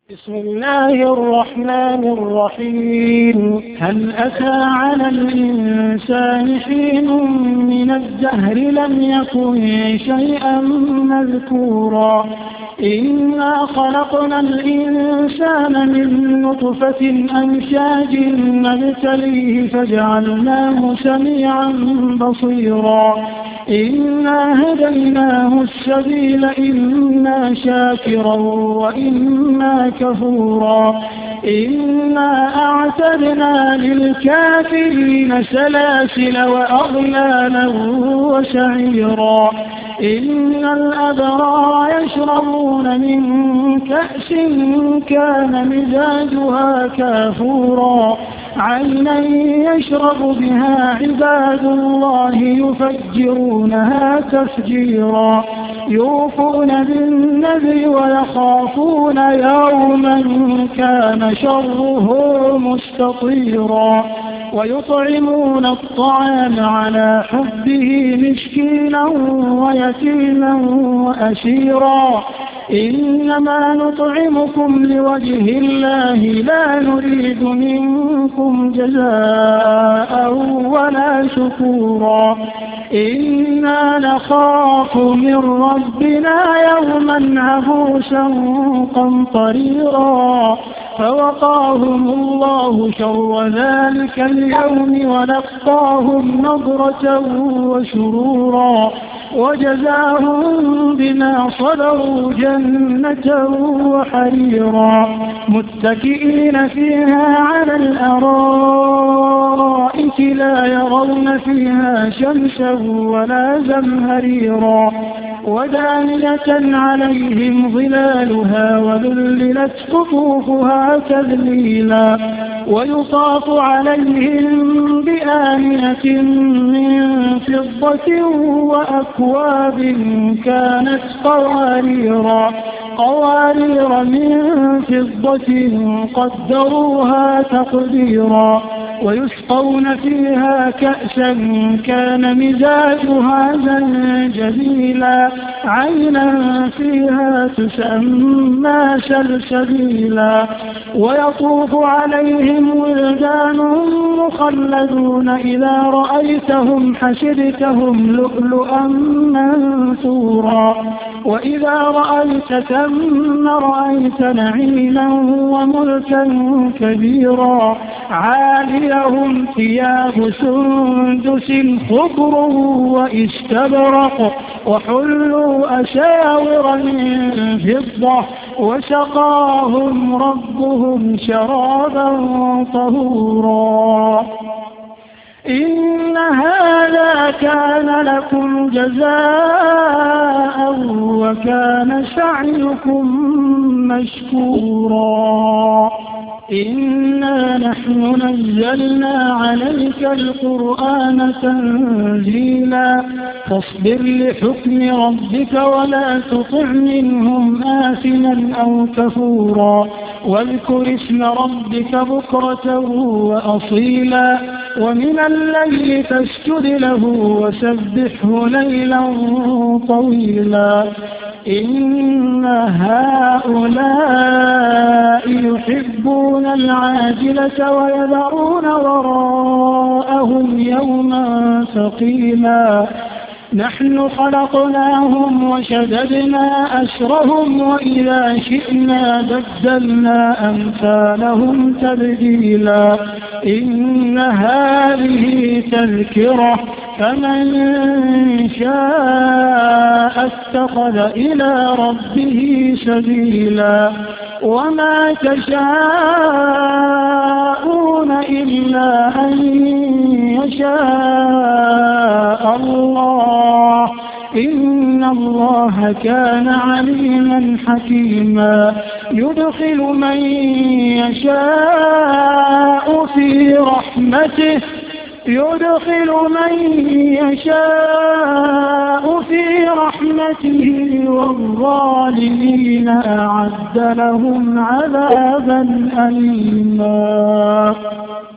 بسم الله الرحمن الرحيم. هل أتى على الإنسان حين من الدهر لم يكن شيئا مذكورا إنا خلقنا الإنسان من نطفة أمشاج نبتليه فجعلناه سميعا بصيرا إنا هديناه السبيل إما شاكرا وإما كفورا إنا أعتدنا للكافرين سلاسل وأغلالا وسعيرا إن الأبرار يشربون من كأس كان مزاجها كافورا عينا يشرب بها عباد الله يفجرونها تفجيرا يوفون بالنذر ويخافون يوما كان شره مستطيرا ويطعمون الطعام على حبه مسكينا ويتيما وأسيرا إنما نطعمكم لوجه الله لا نريد منكم جزاء ولا شكورا إنا نخاف من ربنا يوما عبوسا قمطريرا فوقاهم الله شر ذلك اليوم ولقاهم نضرة وسرورا وجزاهم بما صبروا جنة وحريرا متكئين فيها على الأرائك لا يرون فيها شمسا ولا زمهريرا ودانية عليهم ظلالها وذللت قطوفها تذليلا ويطاف عليهم بآنية من فضة وأكواب كانت قوارير من فضة قدروها تقديرا ويسقون فيها كأسا كان مزاجها زنجبيلا عينا فيها تسمى سلسبيلا ويطوف عليهم ولدان مخلدون إذا رأيتهم حسبتهم لؤلؤا منثورا وإذا رأيت ثم رأيت نعيما وملكا كبيرا عاليهم ثياب سندس خضر واستبرق وحلوا أساور من فضة وسقاهم ربهم شرابا طهورا إن هذا كان لكم جزاء وكان سعيكم مشكورا إنا نحن نزلنا عليك القرآن تنزيلا فاصبر لحكم ربك ولا تطع منهم آثما أو كفورا واذكر اسم ربك بكرة وأصيلا ومن الليل فاسجد له وسبحه ليلا طويلا إن هؤلاء يحبون العاجلة ويذرون وراءهم يوما ثقيلا نحن خلقناهم وشددنا أسرهم وإذا شئنا بدلنا أمثالهم تبديلا إن هذه تذكرة فمن شاء اتخذ إلى ربه سبيلا وما تشاءون إلا أن يشاء الله إن الله كان عليما حكيما يدخل من يشاء في رحمته والظالمين أعد لهم عذابا أليما.